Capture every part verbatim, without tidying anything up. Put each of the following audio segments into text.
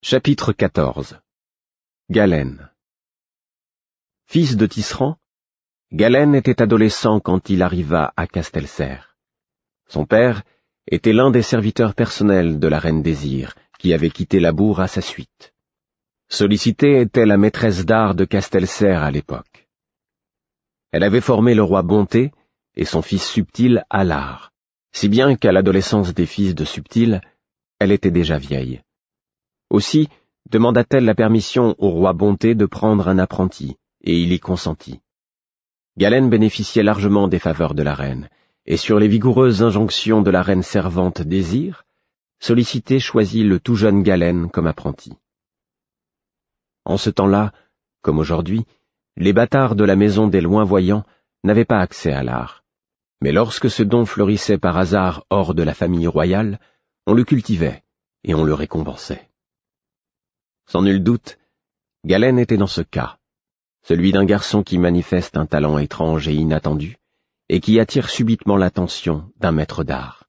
Chapitre quatorze. Galen. Fils de Tisserand, Galen était adolescent quand il arriva à Castelserre. Son père était l'un des serviteurs personnels de la reine Désir, qui avait quitté Labour à sa suite. Sollicitée était la maîtresse d'art de Castelserre à l'époque. Elle avait formé le roi Bonté et son fils Subtil à l'art, si bien qu'à l'adolescence des fils de Subtil, elle était déjà vieille. Aussi demanda-t-elle la permission au roi Bonté de prendre un apprenti, et il y consentit. Galen bénéficiait largement des faveurs de la reine, et sur les vigoureuses injonctions de la reine servante Désir, Sollicité choisit le tout jeune Galen comme apprenti. En ce temps-là, comme aujourd'hui, les bâtards de la maison des Loinvoyants n'avaient pas accès à l'art. Mais lorsque ce don fleurissait par hasard hors de la famille royale, on le cultivait et on le récompensait. Sans nul doute, Galen était dans ce cas, celui d'un garçon qui manifeste un talent étrange et inattendu, et qui attire subitement l'attention d'un maître d'art.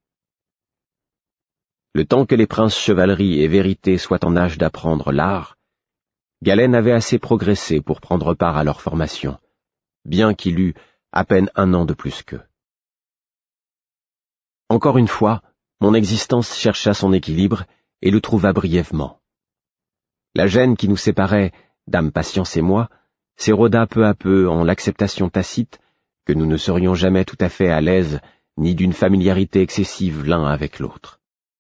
Le temps que les princes chevalerie et vérité soient en âge d'apprendre l'art, Galen avait assez progressé pour prendre part à leur formation, bien qu'il eût à peine un an de plus qu'eux. Encore une fois, mon existence chercha son équilibre et le trouva brièvement. La gêne qui nous séparait, dame Patience et moi, s'éroda peu à peu en l'acceptation tacite que nous ne serions jamais tout à fait à l'aise ni d'une familiarité excessive l'un avec l'autre.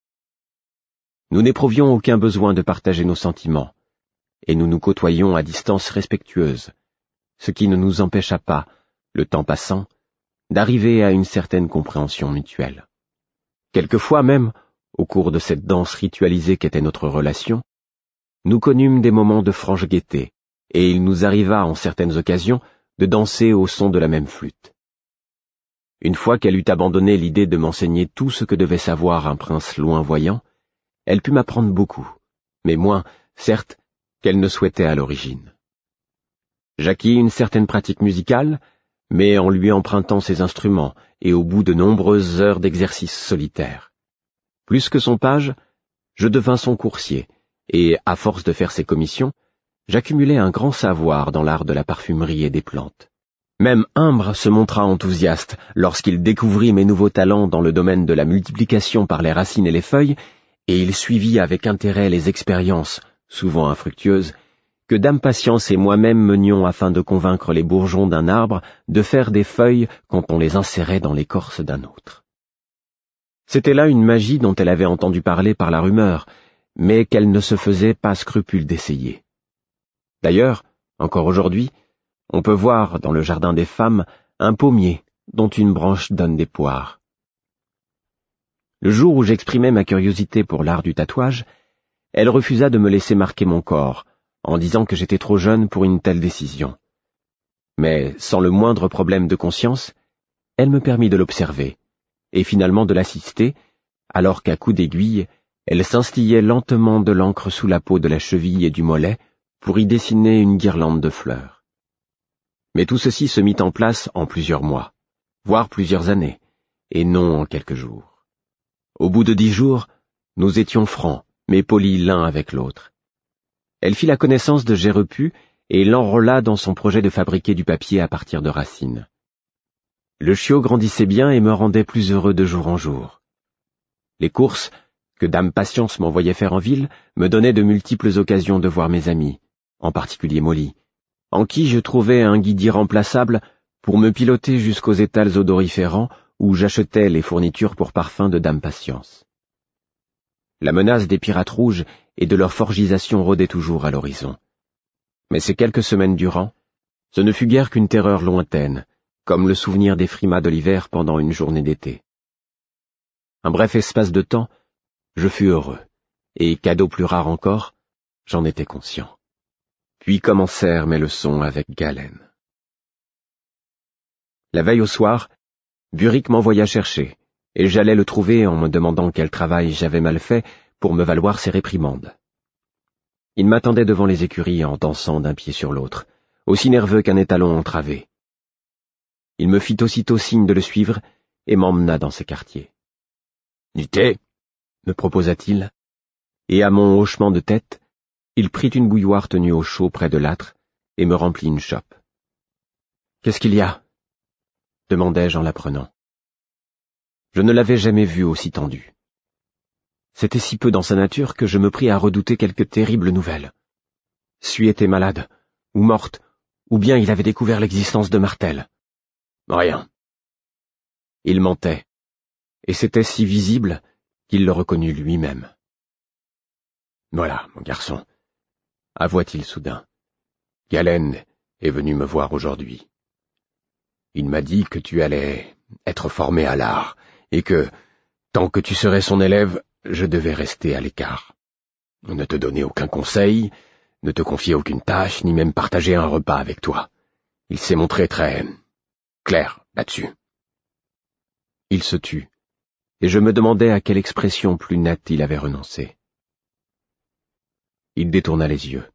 Nous n'éprouvions aucun besoin de partager nos sentiments, et nous nous côtoyions à distance respectueuse, ce qui ne nous empêcha pas, le temps passant, d'arriver à une certaine compréhension mutuelle. Quelquefois même, au cours de cette danse ritualisée qu'était notre relation, nous connûmes des moments de franche gaieté, et il nous arriva en certaines occasions de danser au son de la même flûte. Une fois qu'elle eut abandonné l'idée de m'enseigner tout ce que devait savoir un prince loinvoyant, elle put m'apprendre beaucoup, mais moins, certes, qu'elle ne souhaitait à l'origine. J'acquis une certaine pratique musicale, mais en lui empruntant ses instruments et au bout de nombreuses heures d'exercice solitaire. Plus que son page, je devins son coursier, et, à force de faire ses commissions, j'accumulai un grand savoir dans l'art de la parfumerie et des plantes. Même Imbre se montra enthousiaste lorsqu'il découvrit mes nouveaux talents dans le domaine de la multiplication par les racines et les feuilles, et il suivit avec intérêt les expériences, souvent infructueuses, que dame Patience et moi-même menions afin de convaincre les bourgeons d'un arbre de faire des feuilles quand on les insérait dans l'écorce d'un autre. C'était là une magie dont elle avait entendu parler par la rumeur, mais qu'elle ne se faisait pas scrupule d'essayer. D'ailleurs, encore aujourd'hui, on peut voir dans le jardin des femmes un pommier dont une branche donne des poires. Le jour où j'exprimais ma curiosité pour l'art du tatouage, elle refusa de me laisser marquer mon corps, en disant que j'étais trop jeune pour une telle décision. Mais, sans le moindre problème de conscience, elle me permit de l'observer, et finalement de l'assister, alors qu'à coups d'aiguille, elle s'instillait lentement de l'encre sous la peau de la cheville et du mollet pour y dessiner une guirlande de fleurs. Mais tout ceci se mit en place en plusieurs mois, voire plusieurs années, et non en quelques jours. Au bout de dix jours, nous étions francs, mais polis l'un avec l'autre. Elle fit la connaissance de Gérepu et l'enrôla dans son projet de fabriquer du papier à partir de racines. Le chiot grandissait bien et me rendait plus heureux de jour en jour. Les courses que dame Patience m'envoyait faire en ville me donnaient de multiples occasions de voir mes amis, en particulier Molly, en qui je trouvais un guide irremplaçable pour me piloter jusqu'aux étals odoriférants où j'achetais les fournitures pour parfums de dame Patience. La menace des pirates rouges et de leur forgisation rôdait toujours à l'horizon. Mais ces quelques semaines durant, ce ne fut guère qu'une terreur lointaine, comme le souvenir des frimas de l'hiver pendant une journée d'été. Un bref espace de temps, je fus heureux, et, cadeau plus rare encore, j'en étais conscient. Puis commencèrent mes leçons avec Galen. La veille au soir, Buric m'envoya chercher, et j'allais le trouver en me demandant quel travail j'avais mal fait pour me valoir ses réprimandes. Il m'attendait devant les écuries en dansant d'un pied sur l'autre, aussi nerveux qu'un étalon entravé. Il me fit aussitôt signe de le suivre et m'emmena dans ses quartiers. « Du thé ?» me proposa-t-il, et à mon hochement de tête, Il prit une bouilloire tenue au chaud près de l'âtre et me remplit une chope. « Qu'est-ce qu'il y a ?» demandai-je en la prenant. Je ne l'avais jamais vu aussi tendu. C'était si peu dans sa nature que je me pris à redouter quelque terrible nouvelle. Suis était malade, ou morte, ou bien il avait découvert l'existence de Martel. Rien. Il mentait, et c'était si visible qu'il le reconnut lui-même. Voilà, mon garçon, avoua-t-il soudain. Galen est venu me voir aujourd'hui. Il m'a dit que tu allais être formé à l'art, et que, tant que tu serais son élève, je devais rester à l'écart. Ne te donner aucun conseil, ne te confier aucune tâche, ni même partager un repas avec toi. Il s'est montré très clair là-dessus. Il se tut, et je me demandais à quelle expression plus nette il avait renoncé. Il détourna les yeux.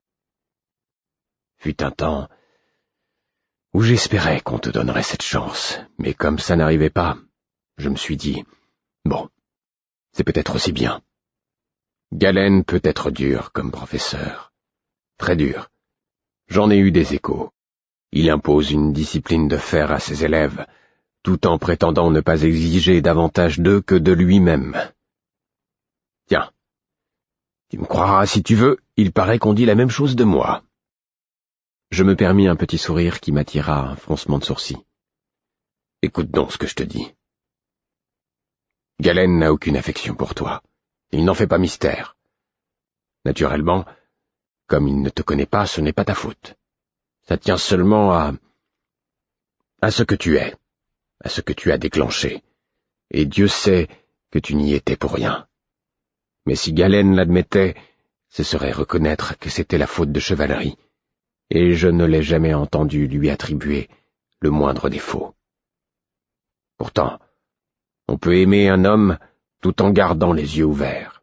Fut un temps où j'espérais qu'on te donnerait cette chance, mais comme ça n'arrivait pas, je me suis dit, bon, c'est peut-être aussi bien. Galen peut être dur comme professeur, très dur. J'en ai eu des échos. Il impose une discipline de fer à ses élèves, tout en prétendant ne pas exiger davantage d'eux que de lui-même. Tiens, tu me croiras si tu veux, il paraît qu'on dit la même chose de moi. Je me permis un petit sourire qui m'attira un froncement de sourcils. Écoute donc ce que je te dis. Galen n'a aucune affection pour toi. Il n'en fait pas mystère. Naturellement, comme il ne te connaît pas, ce n'est pas ta faute. Ça tient seulement à... à ce que tu es, à ce que tu as déclenché. Et Dieu sait que tu n'y étais pour rien. Mais si Galen l'admettait, ce serait reconnaître que c'était la faute de chevalerie, et je ne l'ai jamais entendu lui attribuer le moindre défaut. Pourtant, on peut aimer un homme tout en gardant les yeux ouverts.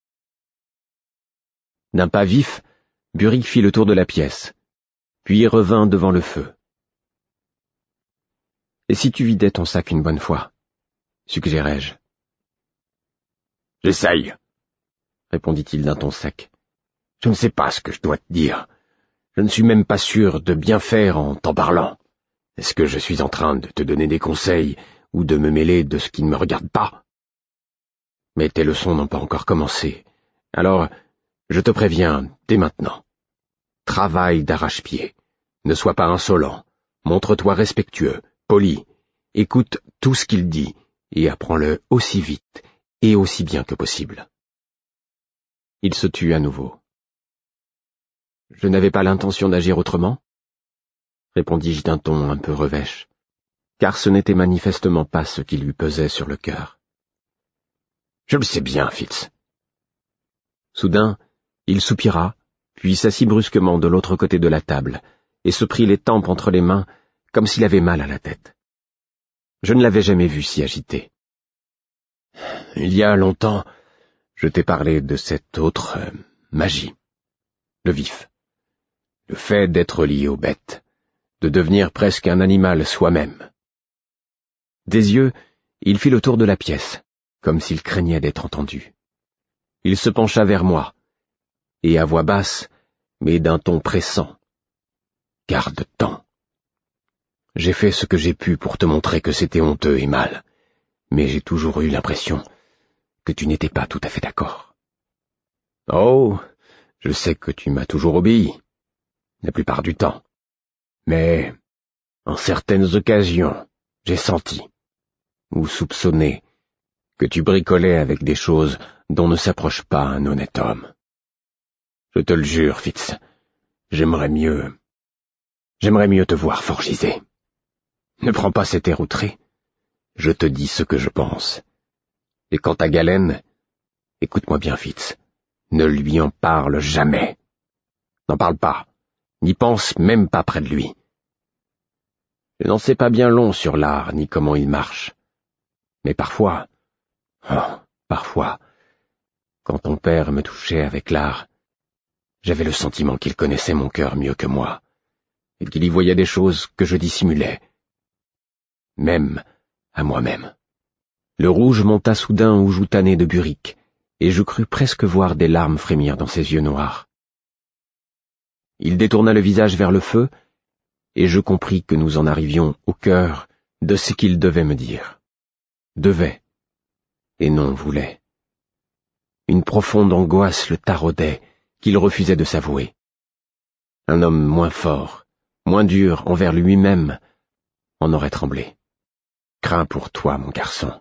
D'un pas vif, Burick fit le tour de la pièce, puis revint devant le feu. « Et si tu vidais ton sac une bonne fois ?» suggérai-je. « J'essaye, » répondit-il d'un ton sec. « Je ne sais pas ce que je dois te dire. Je ne suis même pas sûr de bien faire en t'en parlant. Est-ce que je suis en train de te donner des conseils ou de me mêler de ce qui ne me regarde pas? Mais tes leçons n'ont pas encore commencé. Alors, je te préviens dès maintenant. Travaille d'arrache-pied. Ne sois pas insolent. Montre-toi respectueux, poli. Écoute tout ce qu'il dit et apprends-le aussi vite et aussi bien que possible. » Il se tut à nouveau. « Je n'avais pas l'intention d'agir autrement ?» répondis-je d'un ton un peu revêche, car ce n'était manifestement pas ce qui lui pesait sur le cœur. « Je le sais bien, Fitz. » Soudain, il soupira, puis s'assit brusquement de l'autre côté de la table, et se prit les tempes entre les mains, comme s'il avait mal à la tête. Je ne l'avais jamais vu si agité. « Il y a longtemps, je t'ai parlé de cette autre euh, magie, le vif, le fait d'être lié aux bêtes, de devenir presque un animal soi-même. » Des yeux, il fit le tour de la pièce, comme s'il craignait d'être entendu. Il se pencha vers moi, et à voix basse, mais d'un ton pressant. « Garde-t'en. J'ai fait ce que j'ai pu pour te montrer que c'était honteux et mal, mais j'ai toujours eu l'impression que tu n'étais pas tout à fait d'accord. Oh, je sais que tu m'as toujours obéi, la plupart du temps, mais en certaines occasions, j'ai senti, ou soupçonné, que tu bricolais avec des choses dont ne s'approche pas un honnête homme. Je te le jure, Fitz, j'aimerais mieux... J'aimerais mieux te voir forgisé. Ne prends pas cet air outré. Je te dis ce que je pense. Et quant à Galen, écoute-moi bien, Fitz, ne lui en parle jamais. N'en parle pas, n'y pense même pas près de lui. Je n'en sais pas bien long sur l'art, ni comment il marche. Mais parfois, oh, parfois, quand ton père me touchait avec l'art, j'avais le sentiment qu'il connaissait mon cœur mieux que moi, et qu'il y voyait des choses que je dissimulais, même à moi-même. Le rouge monta soudain aux joues tannées de Burick, et je crus presque voir des larmes frémir dans ses yeux noirs. Il détourna le visage vers le feu, et je compris que nous en arrivions au cœur de ce qu'il devait me dire. Devait, et non voulait. Une profonde angoisse le taraudait, qu'il refusait de s'avouer. Un homme moins fort, moins dur envers lui-même, en aurait tremblé. Crains pour toi, mon garçon.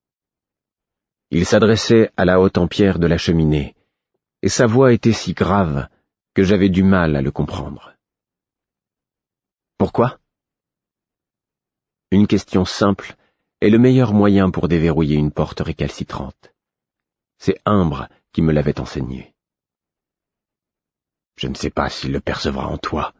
Il s'adressait à la haute en pierre de la cheminée, et sa voix était si grave que j'avais du mal à le comprendre. Pourquoi? Une question simple est le meilleur moyen pour déverrouiller une porte récalcitrante. C'est Imbre qui me l'avait enseigné. Je ne sais pas s'il le percevra en toi,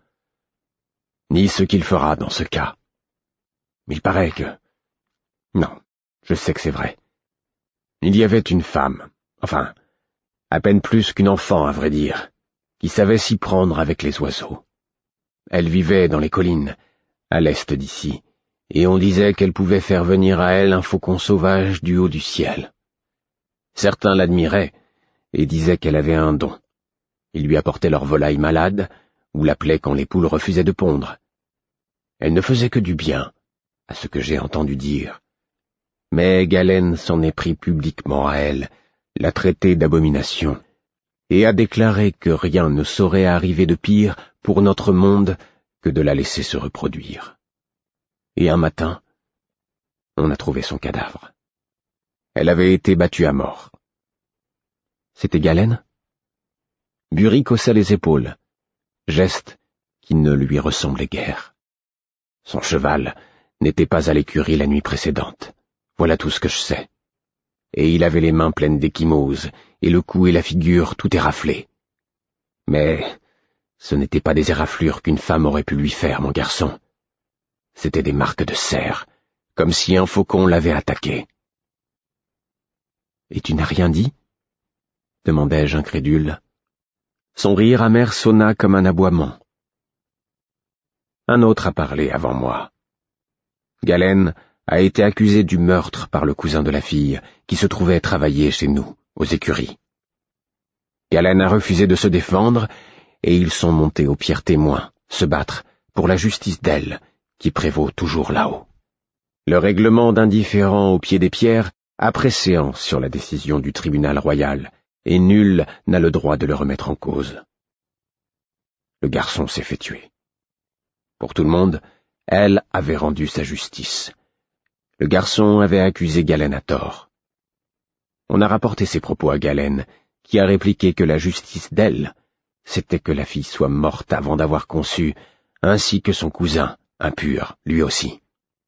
ni ce qu'il fera dans ce cas. Mais il paraît que... Non, je sais que c'est vrai. Il y avait une femme, enfin, à peine plus qu'une enfant à vrai dire, qui savait s'y prendre avec les oiseaux. Elle vivait dans les collines, à l'est d'ici, et on disait qu'elle pouvait faire venir à elle un faucon sauvage du haut du ciel. Certains l'admiraient et disaient qu'elle avait un don. Ils lui apportaient leur volaille malade, ou l'appelaient quand les poules refusaient de pondre. Elle ne faisait que du bien, à ce que j'ai entendu dire. Mais Galène s'en est pris publiquement à elle, l'a traitée d'abomination, et a déclaré que rien ne saurait arriver de pire pour notre monde que de la laisser se reproduire. Et un matin, on a trouvé son cadavre. Elle avait été battue à mort. C'était Galène? Buric haussa les épaules, geste qui ne lui ressemblait guère. Son cheval n'était pas à l'écurie la nuit précédente. Voilà tout ce que je sais. Et il avait les mains pleines d'échymoses, et le cou et la figure tout éraflés. Mais ce n'étaient pas des éraflures qu'une femme aurait pu lui faire, mon garçon. C'étaient des marques de serre, comme si un faucon l'avait attaqué. « Et tu n'as rien dit ?» demandai-je incrédule. Son rire amer sonna comme un aboiement. Un autre a parlé avant moi. Galène a été accusée du meurtre par le cousin de la fille, qui se trouvait travailler chez nous, aux écuries. Galène a refusé de se défendre, et ils sont montés au pierre témoin, se battre pour la justice d'elle, qui prévaut toujours là-haut. Le règlement d'indifférent au pied des pierres a préséance sur la décision du tribunal royal, et nul n'a le droit de le remettre en cause. Le garçon s'est fait tuer. Pour tout le monde, elle avait rendu sa justice. Le garçon avait accusé Galène à tort. On a rapporté ses propos à Galène, qui a répliqué que la justice d'elle, c'était que la fille soit morte avant d'avoir conçu, ainsi que son cousin, impur, lui aussi.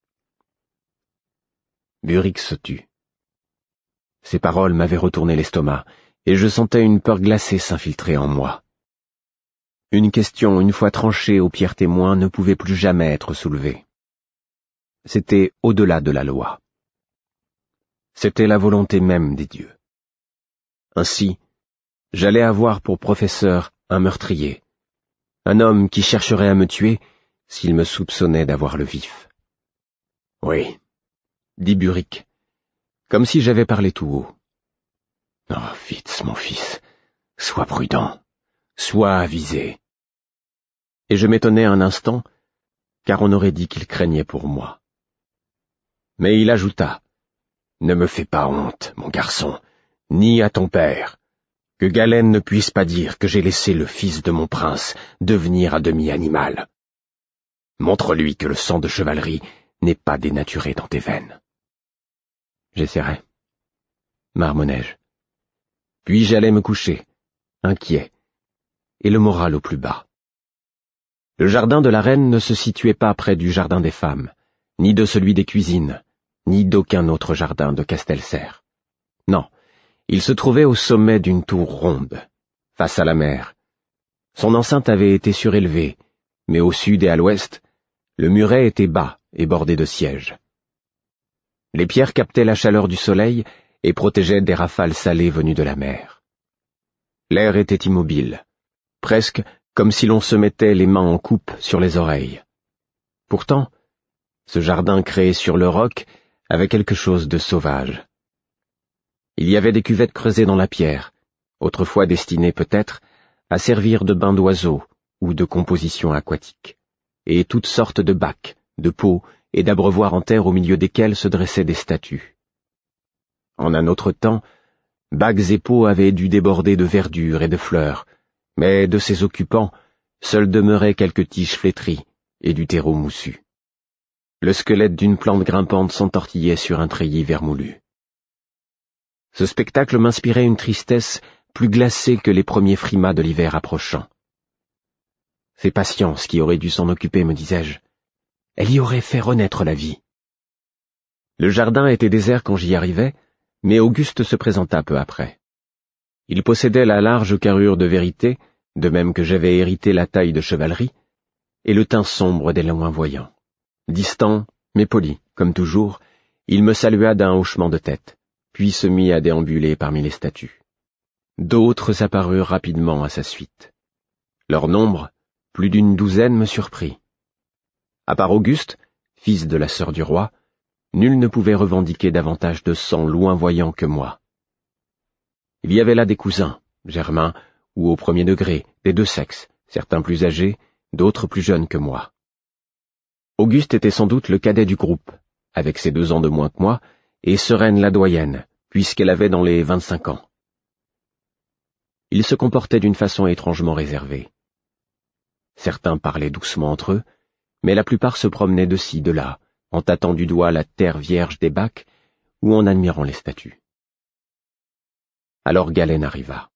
Buric se tut. Ces paroles m'avaient retourné l'estomac, et je sentais une peur glacée s'infiltrer en moi. Une question, une fois tranchée au pierre témoin, ne pouvait plus jamais être soulevée. C'était au-delà de la loi. C'était la volonté même des dieux. Ainsi, j'allais avoir pour professeur un meurtrier, un homme qui chercherait à me tuer s'il me soupçonnait d'avoir le vif. « Oui, » dit Buric, comme si j'avais parlé tout haut. « Oh, Fitz, mon fils, sois prudent, sois avisé. » Et je m'étonnais un instant, car on aurait dit qu'il craignait pour moi. Mais il ajouta, « Ne me fais pas honte, mon garçon, ni à ton père, que Galène ne puisse pas dire que j'ai laissé le fils de mon prince devenir à demi animal. Montre-lui que le sang de chevalerie n'est pas dénaturé dans tes veines. » J'essaierai, marmonnai-je. Puis j'allais me coucher, inquiet, et le moral au plus bas. Le jardin de la reine ne se situait pas près du jardin des femmes, ni de celui des cuisines, ni d'aucun autre jardin de Castelserre. Non, il se trouvait au sommet d'une tour ronde, face à la mer. Son enceinte avait été surélevée, mais au sud et à l'ouest, le muret était bas et bordé de sièges. Les pierres captaient la chaleur du soleil et protégeaient des rafales salées venues de la mer. L'air était immobile, presque comme si l'on se mettait les mains en coupe sur les oreilles. Pourtant, ce jardin créé sur le roc avait quelque chose de sauvage. Il y avait des cuvettes creusées dans la pierre, autrefois destinées peut-être à servir de bain d'oiseaux ou de compositions aquatiques, et toutes sortes de bacs, de pots et d'abreuvoirs en terre au milieu desquels se dressaient des statues. En un autre temps, bacs et pots avaient dû déborder de verdure et de fleurs, mais de ses occupants, seuls demeuraient quelques tiges flétries et du terreau moussu. Le squelette d'une plante grimpante s'entortillait sur un treillis vermoulu. Ce spectacle m'inspirait une tristesse plus glacée que les premiers frimas de l'hiver approchant. C'est Patience qui aurait dû s'en occuper, me disais-je. Elle y aurait fait renaître la vie. Le jardin était désert quand j'y arrivais, mais Auguste se présenta peu après. Il possédait la large carrure de vérité, de même que j'avais hérité la taille de chevalerie, et le teint sombre des loin voyants. Distant, mais poli, comme toujours, il me salua d'un hochement de tête, puis se mit à déambuler parmi les statues. D'autres apparurent rapidement à sa suite. Leur nombre, plus d'une douzaine, me surprit. À part Auguste, fils de la sœur du roi, nul ne pouvait revendiquer davantage de sang loin voyant que moi. Il y avait là des cousins, germains ou au premier degré, des deux sexes, certains plus âgés, d'autres plus jeunes que moi. Auguste était sans doute le cadet du groupe, avec ses deux ans de moins que moi, et Sereine la doyenne, puisqu'elle avait dans les vingt-cinq ans. Ils se comportaient d'une façon étrangement réservée. Certains parlaient doucement entre eux, mais la plupart se promenaient de ci, de là, en tâtant du doigt la terre vierge des bacs ou en admirant les statues. Alors Galen arriva.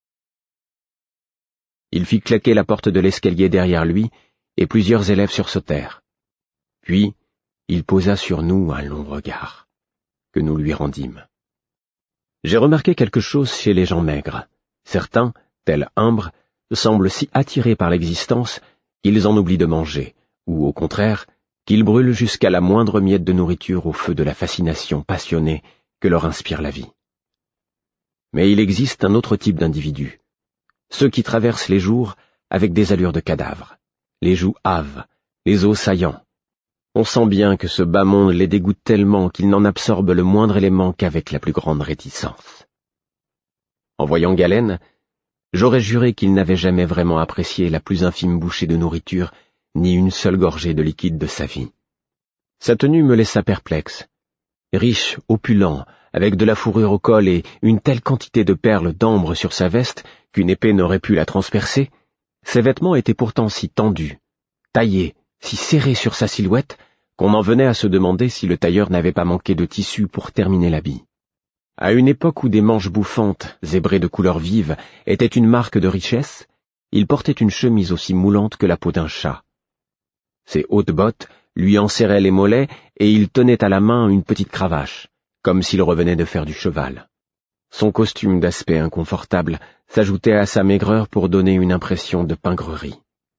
Il fit claquer la porte de l'escalier derrière lui, et plusieurs élèves sursautèrent. Puis, il posa sur nous un long regard, que nous lui rendîmes. J'ai remarqué quelque chose chez les gens maigres. Certains, tels Imbre, semblent si attirés par l'existence qu'ils en oublient de manger, ou au contraire, qu'ils brûlent jusqu'à la moindre miette de nourriture au feu de la fascination passionnée que leur inspire la vie. Mais il existe un autre type d'individus, ceux qui traversent les jours avec des allures de cadavres, les joues hâves, les os saillants. On sent bien que ce bas monde les dégoûte tellement qu'ils n'en absorbent le moindre élément qu'avec la plus grande réticence. En voyant Galen, j'aurais juré qu'il n'avait jamais vraiment apprécié la plus infime bouchée de nourriture, ni une seule gorgée de liquide de sa vie. Sa tenue me laissa perplexe. Riche, opulent, avec de la fourrure au col et une telle quantité de perles d'ambre sur sa veste qu'une épée n'aurait pu la transpercer, ses vêtements étaient pourtant si tendus, taillés, si serrés sur sa silhouette, qu'on en venait à se demander si le tailleur n'avait pas manqué de tissu pour terminer l'habit. À une époque où des manches bouffantes, zébrées de couleurs vives, étaient une marque de richesse, il portait une chemise aussi moulante que la peau d'un chat. Ses hautes bottes lui enserraient les mollets et il tenait à la main une petite cravache, comme s'il revenait de faire du cheval. Son costume d'aspect inconfortable s'ajoutait à sa maigreur pour donner une impression de pingrerie.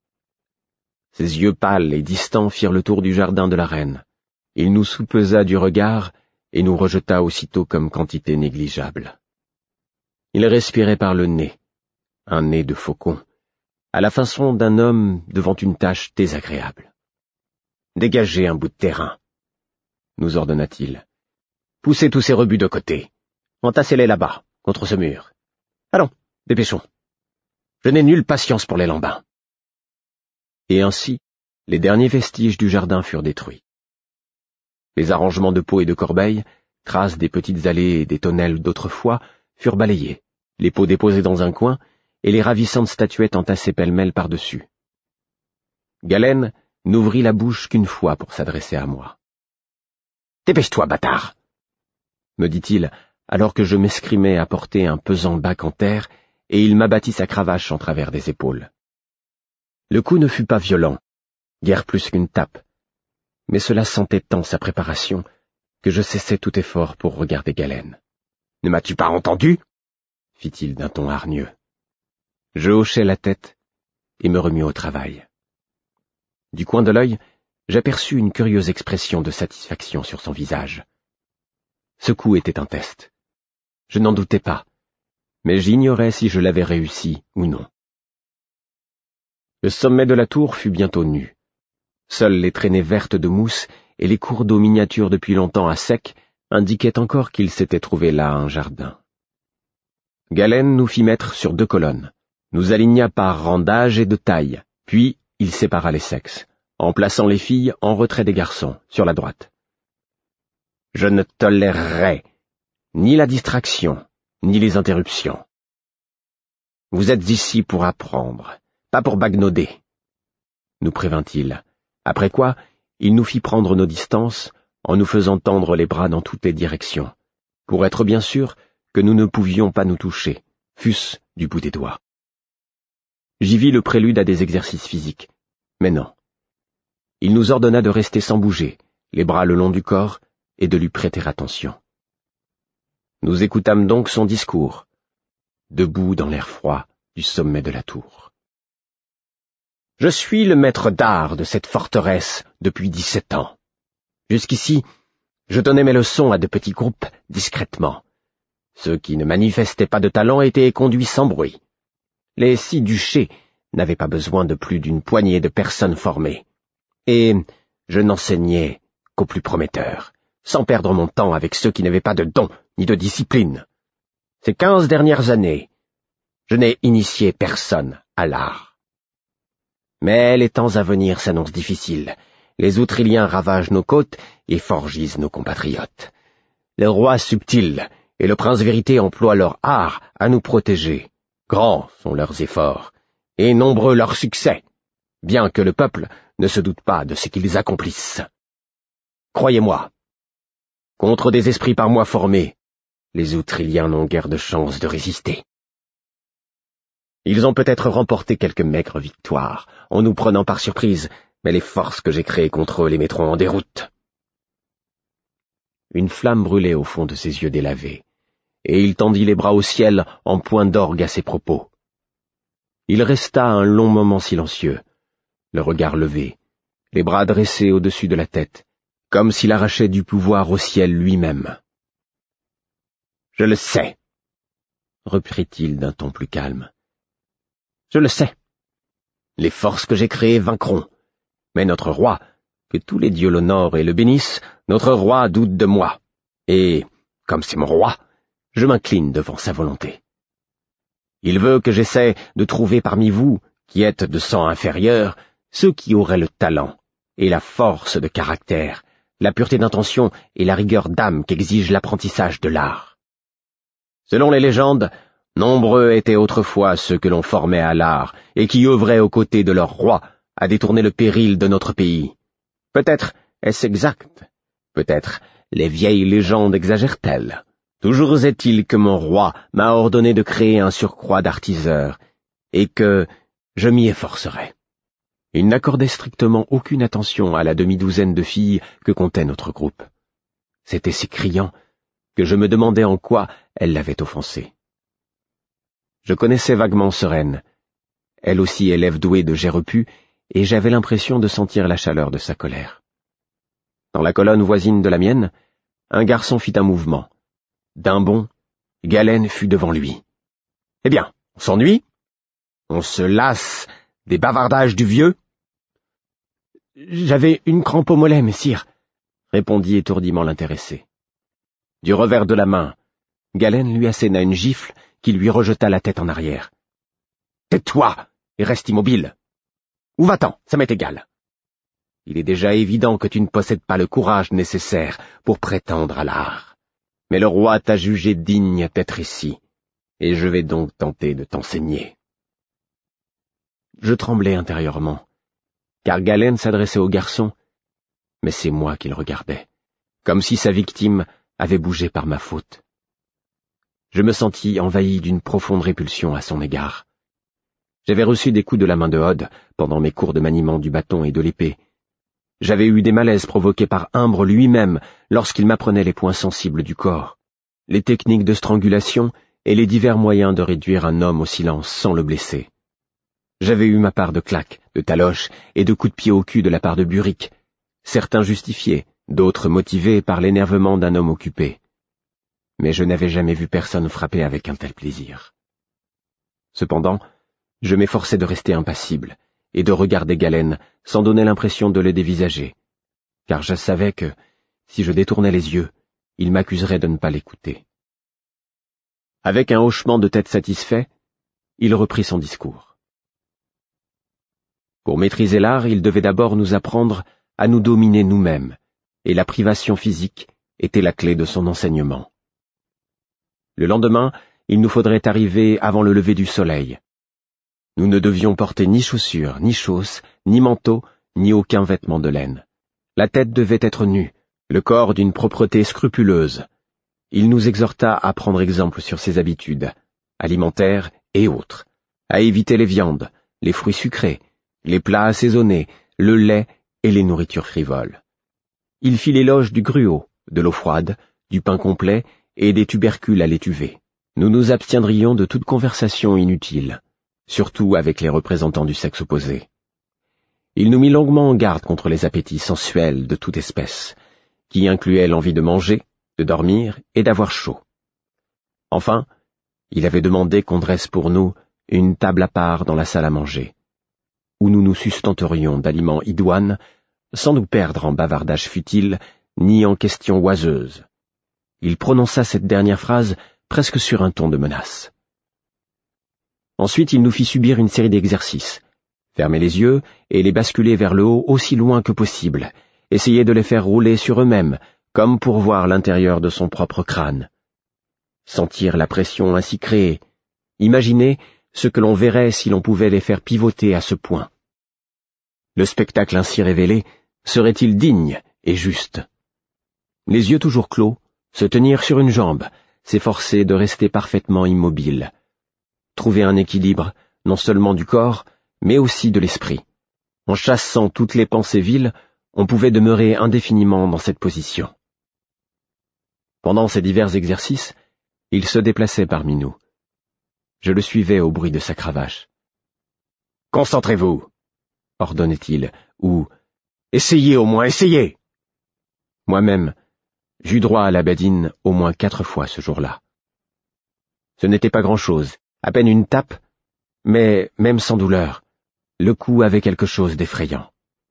Ses yeux pâles et distants firent le tour du jardin de la reine. Il nous soupesa du regard et nous rejeta aussitôt comme quantité négligeable. Il respirait par le nez, un nez de faucon, à la façon d'un homme devant une tâche désagréable. « Dégagez un bout de terrain !» nous ordonna-t-il. « Poussez tous ces rebuts de côté. Entassez-les là-bas, contre ce mur. Allons, dépêchons. Je n'ai nulle patience pour les lambins. » Et ainsi, les derniers vestiges du jardin furent détruits. Les arrangements de pots et de corbeilles, traces des petites allées et des tonnelles d'autrefois, furent balayés, les pots déposés dans un coin, et les ravissantes statuettes entassées pêle-mêle par-dessus. Galen n'ouvrit la bouche qu'une fois pour s'adresser à moi. « Dépêche-toi, bâtard !» me dit-il, alors que je m'escrimais à porter un pesant bac en terre, et il m'abattit sa cravache en travers des épaules. Le coup ne fut pas violent, guère plus qu'une tape, mais cela sentait tant sa préparation que je cessai tout effort pour regarder Galen. « Ne m'as-tu pas entendu ?» fit-il d'un ton hargneux. Je hochai la tête et me remis au travail. Du coin de l'œil, j'aperçus une curieuse expression de satisfaction sur son visage. Ce coup était un test. Je n'en doutais pas, mais j'ignorais si je l'avais réussi ou non. Le sommet de la tour fut bientôt nu. Seules les traînées vertes de mousse et les cours d'eau miniatures depuis longtemps à sec indiquaient encore qu'il s'était trouvé là un jardin. Galen nous fit mettre sur deux colonnes, nous aligna par rang d'âge et de taille, puis, il sépara les sexes, en plaçant les filles en retrait des garçons, sur la droite. « Je ne tolérerai ni la distraction, ni les interruptions. Vous êtes ici pour apprendre, pas pour bagnauder, » nous prévint-il, après quoi il nous fit prendre nos distances en nous faisant tendre les bras dans toutes les directions, pour être bien sûr que nous ne pouvions pas nous toucher, fût-ce du bout des doigts. J'y vis le prélude à des exercices physiques, mais non. Il nous ordonna de rester sans bouger, les bras le long du corps, et de lui prêter attention. Nous écoutâmes donc son discours, debout dans l'air froid du sommet de la tour. « Je suis le maître d'art de cette forteresse depuis dix-sept ans. Jusqu'ici, je donnais mes leçons à de petits groupes, discrètement. Ceux qui ne manifestaient pas de talent étaient conduits sans bruit. Les six duchés n'avaient pas besoin de plus d'une poignée de personnes formées. Et je n'enseignais qu'aux plus prometteurs, sans perdre mon temps avec ceux qui n'avaient pas de don ni de discipline. Ces quinze dernières années, je n'ai initié personne à l'art. Mais les temps à venir s'annoncent difficiles. Les Outriliens ravagent nos côtes et forgisent nos compatriotes. Le roi subtil et le prince vérité emploient leur art à nous protéger. Grands sont leurs efforts, et nombreux leurs succès, bien que le peuple ne se doute pas de ce qu'ils accomplissent. Croyez-moi, contre des esprits par moi formés, les Outriliens n'ont guère de chance de résister. Ils ont peut-être remporté quelques maigres victoires, en nous prenant par surprise, mais les forces que j'ai créées contre eux les mettront en déroute. » Une flamme brûlait au fond de ses yeux délavés, et il tendit les bras au ciel en point d'orgue à ses propos. Il resta un long moment silencieux, le regard levé, les bras dressés au-dessus de la tête, comme s'il arrachait du pouvoir au ciel lui-même. « Je le sais, » reprit-il d'un ton plus calme. « Je le sais. Les forces que j'ai créées vaincront, mais notre roi, que tous les dieux l'honorent et le bénissent, notre roi doute de moi, et, comme c'est mon roi, je m'incline devant sa volonté. Il veut que j'essaie de trouver parmi vous, qui êtes de sang inférieur, ceux qui auraient le talent et la force de caractère, la pureté d'intention et la rigueur d'âme qu'exige l'apprentissage de l'art. Selon les légendes, nombreux étaient autrefois ceux que l'on formait à l'art et qui œuvraient aux côtés de leur roi à détourner le péril de notre pays. Peut-être est-ce exact, peut-être les vieilles légendes exagèrent-elles. Toujours est-il que mon roi m'a ordonné de créer un surcroît d'artiseurs, et que je m'y efforcerai. » Il n'accordait strictement aucune attention à la demi-douzaine de filles que comptait notre groupe. C'était si criant que je me demandais en quoi elle l'avait offensé. Je connaissais vaguement Sereine, elle aussi élève douée de jet repus, et j'avais l'impression de sentir la chaleur de sa colère. Dans la colonne voisine de la mienne, un garçon fit un mouvement. D'un bond, Galen fut devant lui. « Eh bien, on s'ennuie? On se lasse des bavardages du vieux ?»« J'avais une crampe au mollet, messire, » répondit étourdiment l'intéressé. Du revers de la main, Galen lui asséna une gifle qui lui rejeta la tête en arrière. « Tais-toi et reste immobile. Où va-t'en? Ça m'est égal. Il est déjà évident que tu ne possèdes pas le courage nécessaire pour prétendre à l'art. Mais le roi t'a jugé digne d'être ici, et je vais donc tenter de t'enseigner. » Je tremblais intérieurement, car Galen s'adressait au garçon, mais c'est moi qu'il regardait, comme si sa victime avait bougé par ma faute. Je me sentis envahi d'une profonde répulsion à son égard. J'avais reçu des coups de la main de Hod pendant mes cours de maniement du bâton et de l'épée. J'avais eu des malaises provoqués par Imbre lui-même lorsqu'il m'apprenait les points sensibles du corps, les techniques de strangulation et les divers moyens de réduire un homme au silence sans le blesser. J'avais eu ma part de claques, de taloches et de coups de pied au cul de la part de Buric, certains justifiés, d'autres motivés par l'énervement d'un homme occupé. Mais je n'avais jamais vu personne frapper avec un tel plaisir. Cependant, je m'efforçais de rester impassible et de regarder Galen sans donner l'impression de le dévisager, car je savais que, si je détournais les yeux, il m'accuserait de ne pas l'écouter. Avec un hochement de tête satisfait, il reprit son discours. Pour maîtriser l'art, il devait d'abord nous apprendre à nous dominer nous-mêmes, et la privation physique était la clé de son enseignement. Le lendemain, il nous faudrait arriver avant le lever du soleil. Nous ne devions porter ni chaussures, ni chausses, ni manteau, ni aucun vêtement de laine. La tête devait être nue, le corps d'une propreté scrupuleuse. Il nous exhorta à prendre exemple sur ses habitudes, alimentaires et autres, à éviter les viandes, les fruits sucrés, les plats assaisonnés, le lait et les nourritures frivoles. Il fit l'éloge du gruau, de l'eau froide, du pain complet et des tubercules à l'étuvée. Nous nous abstiendrions de toute conversation inutile, surtout avec les représentants du sexe opposé. Il nous mit longuement en garde contre les appétits sensuels de toute espèce, qui incluaient l'envie de manger, de dormir et d'avoir chaud. Enfin, il avait demandé qu'on dresse pour nous une table à part dans la salle à manger, où nous nous sustenterions d'aliments idoines, sans nous perdre en bavardages futiles ni en questions oiseuses. Il prononça cette dernière phrase presque sur un ton de menace. Ensuite, il nous fit subir une série d'exercices, fermer les yeux et les basculer vers le haut aussi loin que possible, essayer de les faire rouler sur eux-mêmes, comme pour voir l'intérieur de son propre crâne. Sentir la pression ainsi créée, imaginer ce que l'on verrait si l'on pouvait les faire pivoter à ce point. Le spectacle ainsi révélé serait-il digne et juste? Les yeux toujours clos, se tenir sur une jambe, s'efforcer de rester parfaitement immobile. Trouver un équilibre, non seulement du corps, mais aussi de l'esprit. En chassant toutes les pensées viles, on pouvait demeurer indéfiniment dans cette position. Pendant ces divers exercices, il se déplaçait parmi nous. Je le suivais au bruit de sa cravache. « Concentrez-vous !» ordonnait-il, ou « Essayez au moins, essayez !» Moi-même, j'eus droit à la badine au moins quatre fois ce jour-là. Ce n'était pas grand-chose, à peine une tape, mais, même sans douleur, le coup avait quelque chose d'effrayant.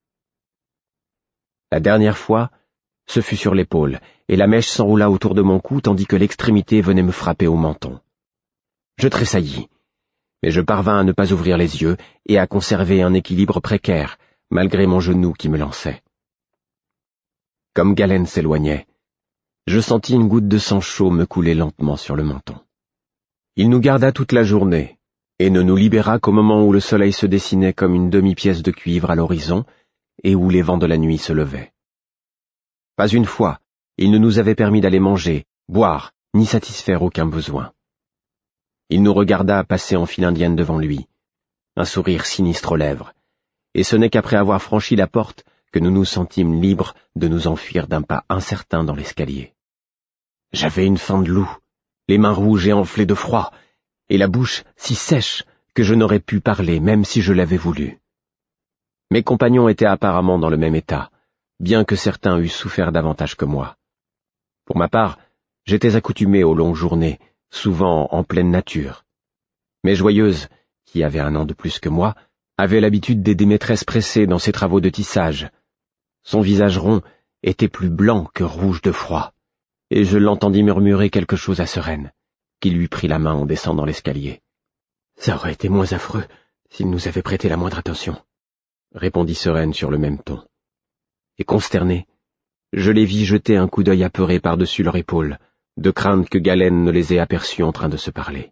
La dernière fois, ce fut sur l'épaule, et la mèche s'enroula autour de mon cou tandis que l'extrémité venait me frapper au menton. Je tressaillis, mais je parvins à ne pas ouvrir les yeux et à conserver un équilibre précaire, malgré mon genou qui me lançait. Comme Galen s'éloignait, je sentis une goutte de sang chaud me couler lentement sur le menton. Il nous garda toute la journée, et ne nous libéra qu'au moment où le soleil se dessinait comme une demi-pièce de cuivre à l'horizon et où les vents de la nuit se levaient. Pas une fois, il ne nous avait permis d'aller manger, boire, ni satisfaire aucun besoin. Il nous regarda passer en file indienne devant lui, un sourire sinistre aux lèvres, et ce n'est qu'après avoir franchi la porte que nous nous sentîmes libres de nous enfuir d'un pas incertain dans l'escalier. J'avais une faim de loup, les mains rouges et enflées de froid, et la bouche si sèche que je n'aurais pu parler même si je l'avais voulu. Mes compagnons étaient apparemment dans le même état, bien que certains eussent souffert davantage que moi. Pour ma part, j'étais accoutumé aux longues journées, souvent en pleine nature. Mais Joyeuse, qui avait un an de plus que moi, avait l'habitude d'aider maîtresse pressée dans ses travaux de tissage. Son visage rond était plus blanc que rouge de froid, et je l'entendis murmurer quelque chose à Sereine, qui lui prit la main en descendant l'escalier. « Ça aurait été moins affreux s'il nous avait prêté la moindre attention, » répondit Sereine sur le même ton. Et consterné, je les vis jeter un coup d'œil apeuré par-dessus leur épaule, de crainte que Galen ne les ait aperçus en train de se parler.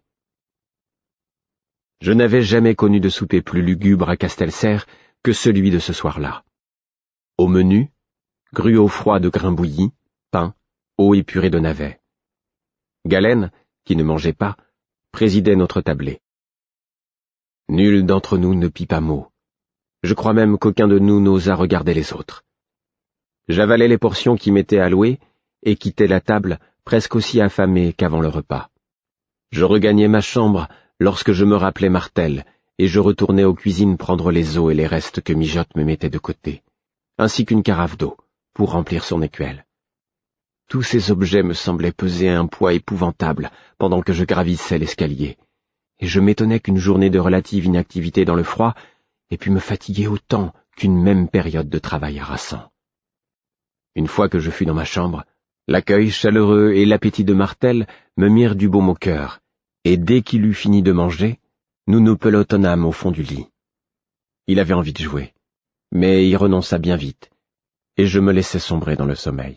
Je n'avais jamais connu de souper plus lugubre à Castelserre que celui de ce soir-là. Au menu, gruau froid de grains bouillis, pain, eau épurée de navets. Galen, qui ne mangeait pas, présidait notre tablée. Nul d'entre nous ne pit pas mot. Je crois même qu'aucun de nous n'osa regarder les autres. J'avalais les portions qui m'étaient allouées et quittais la table presque aussi affamé qu'avant le repas. Je regagnais ma chambre lorsque je me rappelais Martel et je retournais aux cuisines prendre les os et les restes que Mijotte me mettait de côté, ainsi qu'une carafe d'eau pour remplir son écuelle. Tous ces objets me semblaient peser un poids épouvantable pendant que je gravissais l'escalier, et je m'étonnais qu'une journée de relative inactivité dans le froid ait pu me fatiguer autant qu'une même période de travail harassant. Une fois que je fus dans ma chambre, l'accueil chaleureux et l'appétit de Martel me mirent du baume au cœur, et dès qu'il eut fini de manger, nous nous pelotonnâmes au fond du lit. Il avait envie de jouer, mais y renonça bien vite, et je me laissai sombrer dans le sommeil.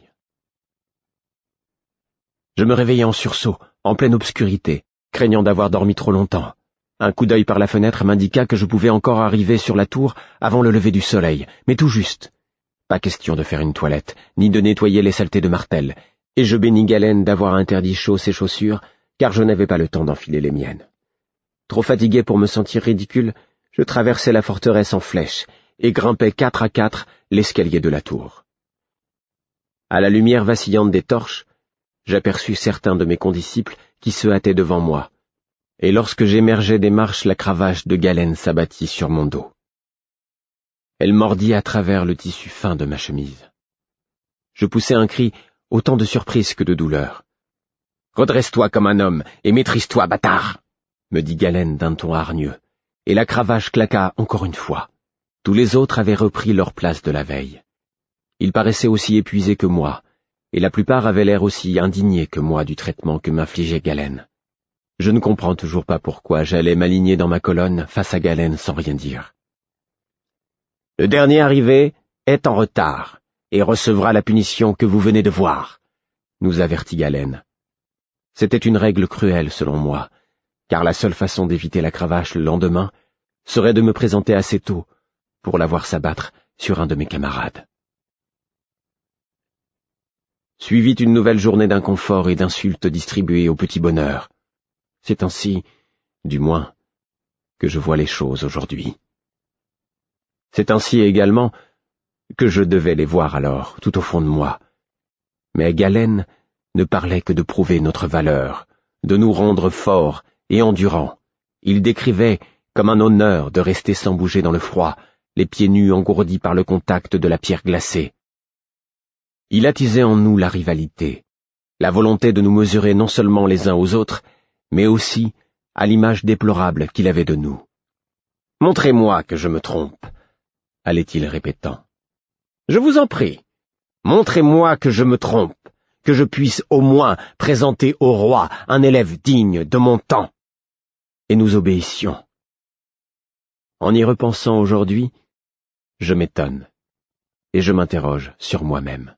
Je me réveillai en sursaut, en pleine obscurité, craignant d'avoir dormi trop longtemps. Un coup d'œil par la fenêtre m'indiqua que je pouvais encore arriver sur la tour avant le lever du soleil, mais tout juste. Pas question de faire une toilette, ni de nettoyer les saletés de Martel, et je bénis Galen d'avoir interdit chaud ses chaussures, car je n'avais pas le temps d'enfiler les miennes. Trop fatigué pour me sentir ridicule, je traversai la forteresse en flèche, et grimpai quatre à quatre l'escalier de la tour. À la lumière vacillante des torches, j'aperçus certains de mes condisciples qui se hâtaient devant moi, et lorsque j'émergeai des marches, la cravache de Galen s'abattit sur mon dos. Elle mordit à travers le tissu fin de ma chemise. Je poussai un cri, autant de surprise que de douleur. « Redresse-toi comme un homme et maîtrise-toi, bâtard !» me dit Galen d'un ton hargneux, et la cravache claqua encore une fois. Tous les autres avaient repris leur place de la veille. Ils paraissaient aussi épuisés que moi, et la plupart avaient l'air aussi indignés que moi du traitement que m'infligeait Galen. Je ne comprends toujours pas pourquoi j'allais m'aligner dans ma colonne face à Galen sans rien dire. « Le dernier arrivé est en retard, et recevra la punition que vous venez de voir, » nous avertit Galen. C'était une règle cruelle selon moi, car la seule façon d'éviter la cravache le lendemain serait de me présenter assez tôt pour la voir s'abattre sur un de mes camarades. Suivit une nouvelle journée d'inconfort et d'insultes distribuées au petit bonheur. C'est ainsi, du moins, que je vois les choses aujourd'hui. C'est ainsi également que je devais les voir alors, tout au fond de moi. Mais Galen ne parlait que de prouver notre valeur, de nous rendre forts et endurants. Il décrivait comme un honneur de rester sans bouger dans le froid, les pieds nus engourdis par le contact de la pierre glacée. Il attisait en nous la rivalité, la volonté de nous mesurer non seulement les uns aux autres, mais aussi à l'image déplorable qu'il avait de nous. « Montrez-moi que je me trompe », allait-il répétant. « Je vous en prie, montrez-moi que je me trompe, que je puisse au moins présenter au roi un élève digne de mon temps. » Et nous obéissions. En y repensant aujourd'hui, je m'étonne, et je m'interroge sur moi-même.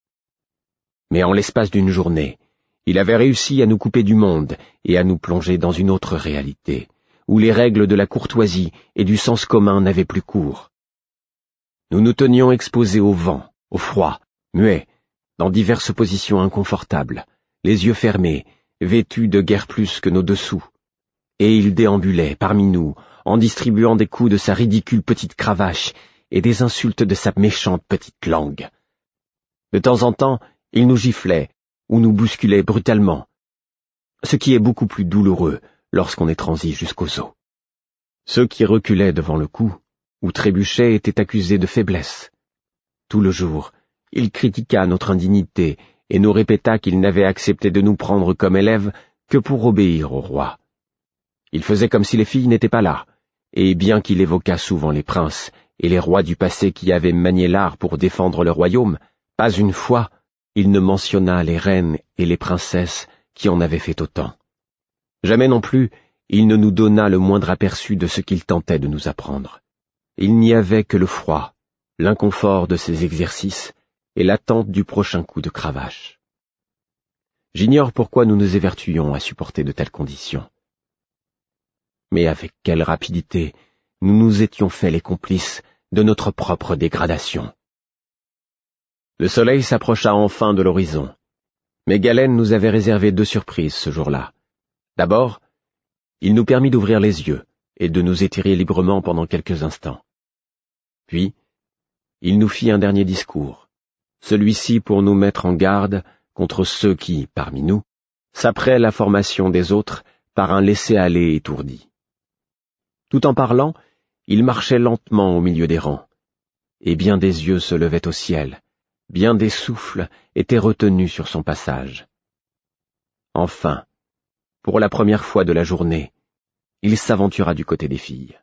Mais en l'espace d'une journée, il avait réussi à nous couper du monde et à nous plonger dans une autre réalité, où les règles de la courtoisie et du sens commun n'avaient plus cours. Nous nous tenions exposés au vent, au froid, muets, dans diverses positions inconfortables, les yeux fermés, vêtus de guère plus que nos dessous. Et il déambulait parmi nous, en distribuant des coups de sa ridicule petite cravache et des insultes de sa méchante petite langue. De temps en temps, il nous giflait ou nous bousculait brutalement, ce qui est beaucoup plus douloureux lorsqu'on est transi jusqu'aux os. Ceux qui reculaient devant le coup ou trébuchaient étaient accusés de faiblesse. Tout le jour, il critiqua notre indignité et nous répéta qu'il n'avait accepté de nous prendre comme élèves que pour obéir au roi. Il faisait comme si les filles n'étaient pas là, et bien qu'il évoquât souvent les princes et les rois du passé qui avaient manié l'art pour défendre le royaume, pas une fois il ne mentionna les reines et les princesses qui en avaient fait autant. Jamais non plus il ne nous donna le moindre aperçu de ce qu'il tentait de nous apprendre. Il n'y avait que le froid, l'inconfort de ses exercices et l'attente du prochain coup de cravache. J'ignore pourquoi nous nous évertuions à supporter de telles conditions. Mais avec quelle rapidité nous nous étions fait les complices de notre propre dégradation. Le soleil s'approcha enfin de l'horizon, mais Galen nous avait réservé deux surprises ce jour-là. D'abord, il nous permit d'ouvrir les yeux et de nous étirer librement pendant quelques instants. Puis, il nous fit un dernier discours, celui-ci pour nous mettre en garde contre ceux qui, parmi nous, s'apprêtent la formation des autres par un laisser-aller étourdi. Tout en parlant, il marchait lentement au milieu des rangs, et bien des yeux se levaient au ciel, bien des souffles étaient retenus sur son passage. Enfin, pour la première fois de la journée, il s'aventura du côté des filles.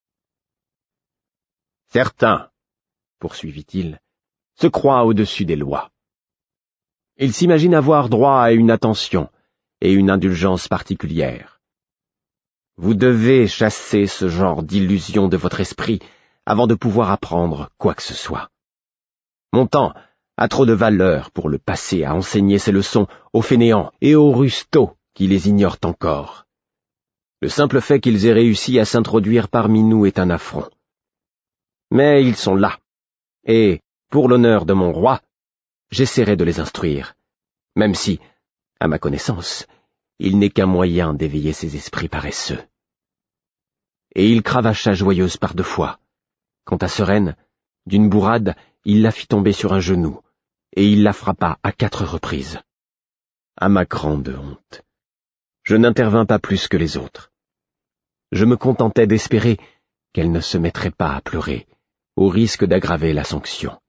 « Certains, poursuivit-il, se croient au-dessus des lois. Ils s'imaginent avoir droit à une attention et une indulgence particulière. Vous devez chasser ce genre d'illusion de votre esprit avant de pouvoir apprendre quoi que ce soit. Mon temps a trop de valeur pour le passer à enseigner ces leçons aux fainéants et aux rustots qui les ignorent encore. Le simple fait qu'ils aient réussi à s'introduire parmi nous est un affront. Mais ils sont là, et, pour l'honneur de mon roi, j'essaierai de les instruire, même si, à ma connaissance, il n'est qu'un moyen d'éveiller ces esprits paresseux. Et il cravacha joyeuse par deux fois. Quant à Sereine, d'une bourrade, il la fit tomber sur un genou, et il la frappa à quatre reprises. À ma grande honte, je n'intervins pas plus que les autres. Je me contentais d'espérer qu'elle ne se mettrait pas à pleurer, au risque d'aggraver la sanction.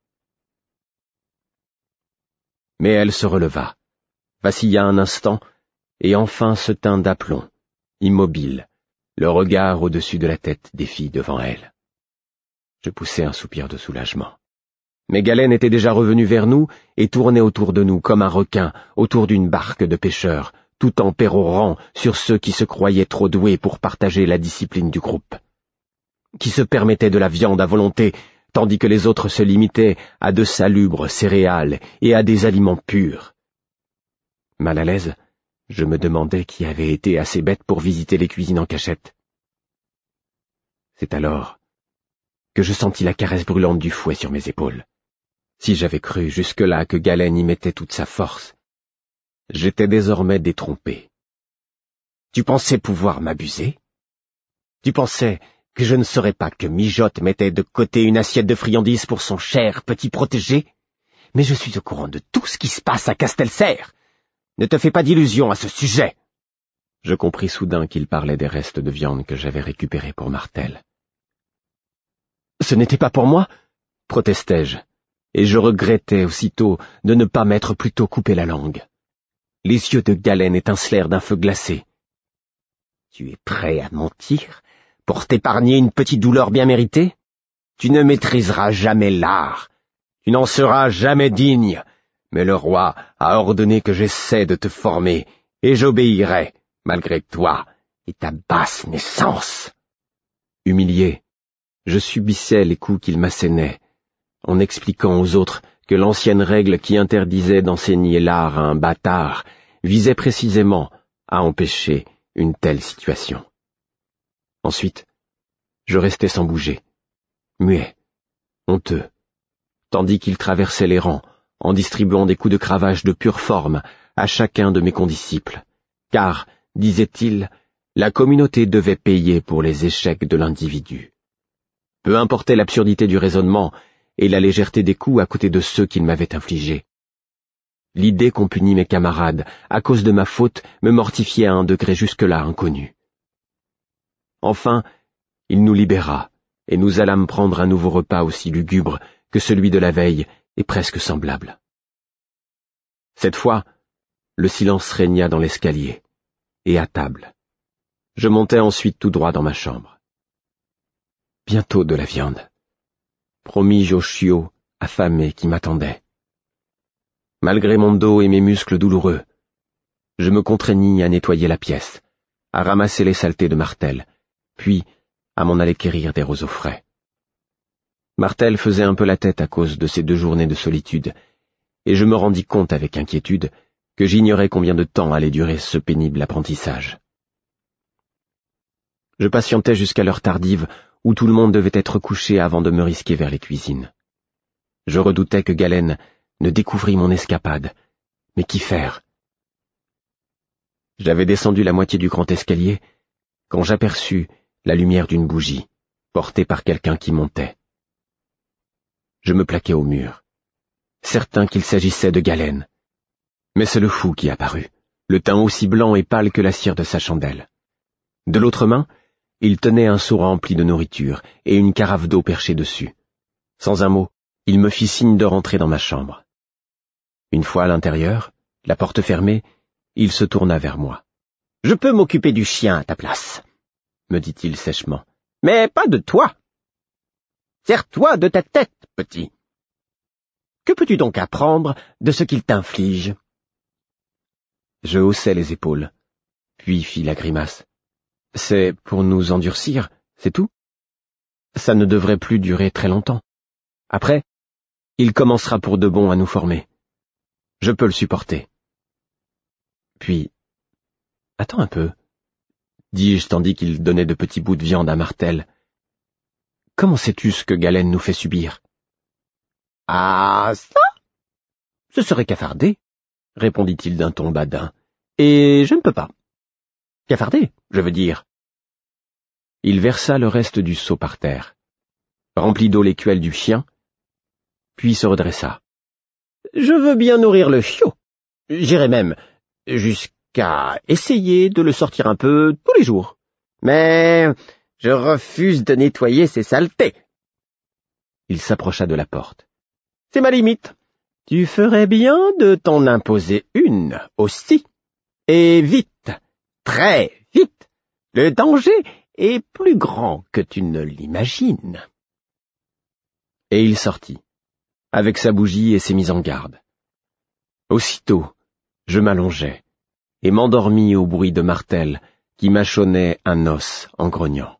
Mais elle se releva, vacilla un instant, et enfin se tint d'aplomb, immobile, le regard au-dessus de la tête des filles devant elle. Je poussai un soupir de soulagement. Mais Galen était déjà revenu vers nous et tournait autour de nous comme un requin autour d'une barque de pêcheurs, tout en pérorant sur ceux qui se croyaient trop doués pour partager la discipline du groupe, qui se permettaient de la viande à volonté, tandis que les autres se limitaient à de salubres céréales et à des aliments purs. Mal à l'aise, je me demandais qui avait été assez bête pour visiter les cuisines en cachette. C'est alors que je sentis la caresse brûlante du fouet sur mes épaules. Si j'avais cru jusque-là que Galen y mettait toute sa force, j'étais désormais détrompé. Tu pensais pouvoir m'abuser? Tu pensais que je ne saurais pas que Mijotte mettait de côté une assiette de friandises pour son cher petit protégé? Mais je suis au courant de tout ce qui se passe à Castelserre. Ne te fais pas d'illusions à ce sujet. Je compris soudain qu'il parlait des restes de viande que j'avais récupérés pour Martel. Ce n'était pas pour moi, protestai-je, et je regrettais aussitôt de ne pas m'être plus tôt coupé la langue. Les yeux de Galen étincelèrent d'un feu glacé. Tu es prêt à mentir pour t'épargner une petite douleur bien méritée? Tu ne maîtriseras jamais l'art. Tu n'en seras jamais digne. Mais le roi a ordonné que j'essaie de te former, et j'obéirai, malgré toi et ta basse naissance. Humilié, je subissais les coups qu'il m'assénait, en expliquant aux autres que l'ancienne règle qui interdisait d'enseigner l'art à un bâtard visait précisément à empêcher une telle situation. Ensuite, je restais sans bouger, muet, honteux, tandis qu'il traversait les rangs, en distribuant des coups de cravache de pure forme à chacun de mes condisciples, car, disait-il, la communauté devait payer pour les échecs de l'individu. Peu importait l'absurdité du raisonnement et la légèreté des coups à côté de ceux qu'il m'avait infligés. L'idée qu'on punit mes camarades à cause de ma faute me mortifiait à un degré jusque-là inconnu. Enfin, il nous libéra, et nous allâmes prendre un nouveau repas aussi lugubre que celui de la veille et presque semblable. Cette fois, le silence régna dans l'escalier, et à table. Je montai ensuite tout droit dans ma chambre. Bientôt de la viande, promis-je au chiot affamé qui m'attendait. Malgré mon dos et mes muscles douloureux, je me contraignis à nettoyer la pièce, à ramasser les saletés de Martel, puis à m'en aller quérir des roseaux frais. Martel faisait un peu la tête à cause de ces deux journées de solitude, et je me rendis compte avec inquiétude que j'ignorais combien de temps allait durer ce pénible apprentissage. Je patientais jusqu'à l'heure tardive où tout le monde devait être couché avant de me risquer vers les cuisines. Je redoutais que Galen ne découvrît mon escapade, mais qu'y faire? J'avais descendu la moitié du grand escalier quand j'aperçus la lumière d'une bougie, portée par quelqu'un qui montait. Je me plaquai au mur, certain qu'il s'agissait de Galen. Mais c'est le fou qui apparut, le teint aussi blanc et pâle que la cire de sa chandelle. De l'autre main, il tenait un seau rempli de nourriture et une carafe d'eau perchée dessus. Sans un mot, il me fit signe de rentrer dans ma chambre. Une fois à l'intérieur, la porte fermée, il se tourna vers moi. « Je peux m'occuper du chien à ta place, » me dit-il sèchement. « Mais pas de toi. Sers-toi de ta tête, petit. Que peux-tu donc apprendre de ce qu'il t'inflige ?» Je haussai les épaules, puis fis la grimace. « C'est pour nous endurcir, c'est tout ?» ça ne devrait plus durer très longtemps. Après, il commencera pour de bon à nous former. Je peux le supporter. Puis, attends un peu, dis-je tandis qu'il donnait de petits bouts de viande à Martel. Comment sais-tu ce que Galen nous fait subir? Ah, ça? Ce serait cafarder, répondit-il d'un ton badin, et je ne peux pas. Cafarder, je veux dire. Il versa le reste du seau par terre, remplit d'eau l'écuelle du chien, puis se redressa. Je veux bien nourrir le chiot. J'irai même jusqu'à essayer de le sortir un peu tous les jours. Mais je refuse de nettoyer ces saletés. Il s'approcha de la porte. C'est ma limite. Tu ferais bien de t'en imposer une aussi. Et vite, très vite. Le danger est plus grand que tu ne l'imagines. Et il sortit, avec sa bougie et ses mises en garde. Aussitôt, je m'allongeai et m'endormis au bruit de Martel qui mâchonnait un os en grognant.